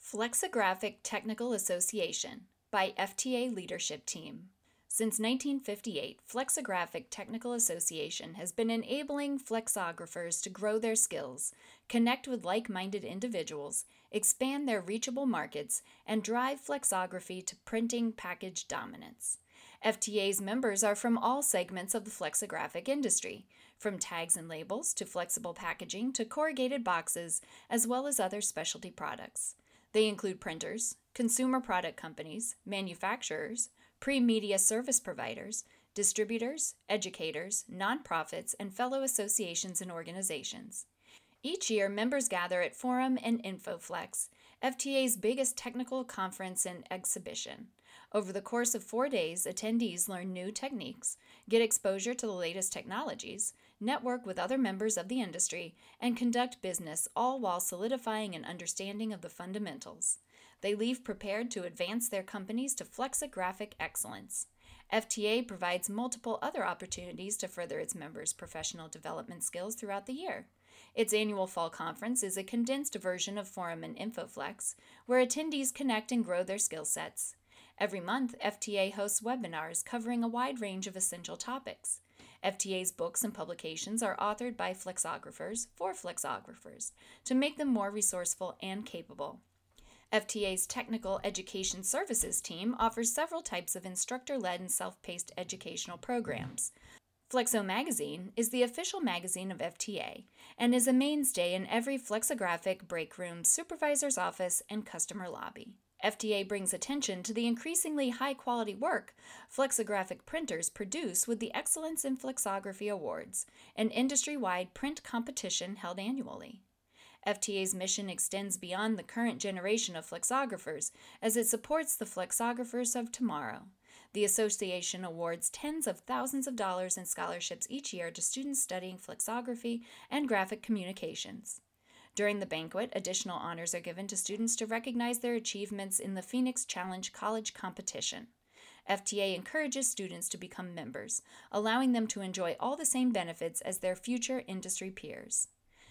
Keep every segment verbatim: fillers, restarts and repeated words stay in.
Flexographic Technical Association by F T A Leadership Team. Since nineteen fifty-eight, Flexographic Technical Association has been enabling flexographers to grow their skills, connect with like-minded individuals, expand their reachable markets, and drive flexography to printing package dominance. F T A's members are from all segments of the flexographic industry, from tags and labels to flexible packaging to corrugated boxes, as well as other specialty products. They include printers, consumer product companies, manufacturers, pre-media service providers, distributors, educators, nonprofits, and fellow associations and organizations. Each year, members gather at Forum and InfoFlex, F T A's biggest technical conference and exhibition. Over the course of four days, attendees learn new techniques, get exposure to the latest technologies, network with other members of the industry, and conduct business, all while solidifying an understanding of the fundamentals. They leave prepared to advance their companies to flexographic excellence. F T A provides multiple other opportunities to further its members' professional development skills throughout the year. Its annual fall conference is a condensed version of Forum and InfoFlex, where attendees connect and grow their skill sets. Every month, F T A hosts webinars covering a wide range of essential topics. F T A's books and publications are authored by flexographers for flexographers to make them more resourceful and capable. F T A's Technical Education Services team offers several types of instructor-led and self-paced educational programs. Flexo Magazine is the official magazine of F T A and is a mainstay in every flexographic break room, supervisor's office, and customer lobby. F T A brings attention to the increasingly high-quality work flexographic printers produce with the Excellence in Flexography Awards, an industry-wide print competition held annually. F T A's mission extends beyond the current generation of flexographers as it supports the flexographers of tomorrow. The association awards tens of thousands of dollars in scholarships each year to students studying flexography and graphic communications. During the banquet, additional honors are given to students to recognize their achievements in the Phoenix Challenge College competition. F T A encourages students to become members, allowing them to enjoy all the same benefits as their future industry peers.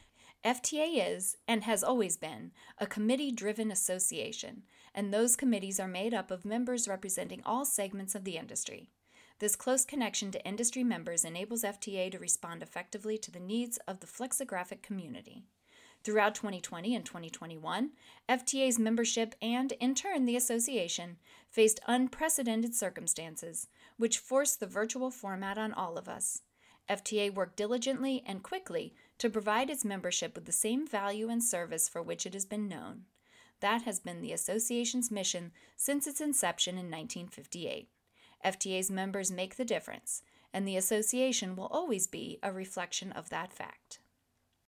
F T A is, and has always been, a committee-driven association, and those committees are made up of members representing all segments of the industry. This close connection to industry members enables F T A to respond effectively to the needs of the flexographic community. Throughout twenty twenty and twenty twenty-one, F T A's membership and, in turn, the association faced unprecedented circumstances, which forced the virtual format on all of us. F T A worked diligently and quickly to provide its membership with the same value and service for which it has been known. That has been the association's mission since its inception in nineteen fifty-eight. F T A's members make the difference, and the association will always be a reflection of that fact.